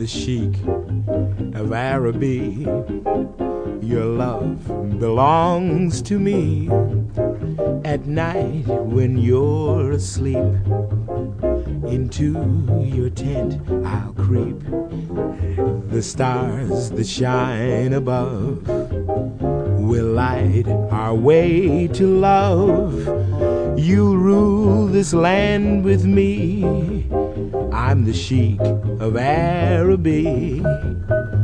the Sheik of Araby. Your love belongs to me. At night when you're asleep, into your tent I'll creep. The stars that shine above will light our way to love. You'll rule this land with me. I'm the Sheik of Araby.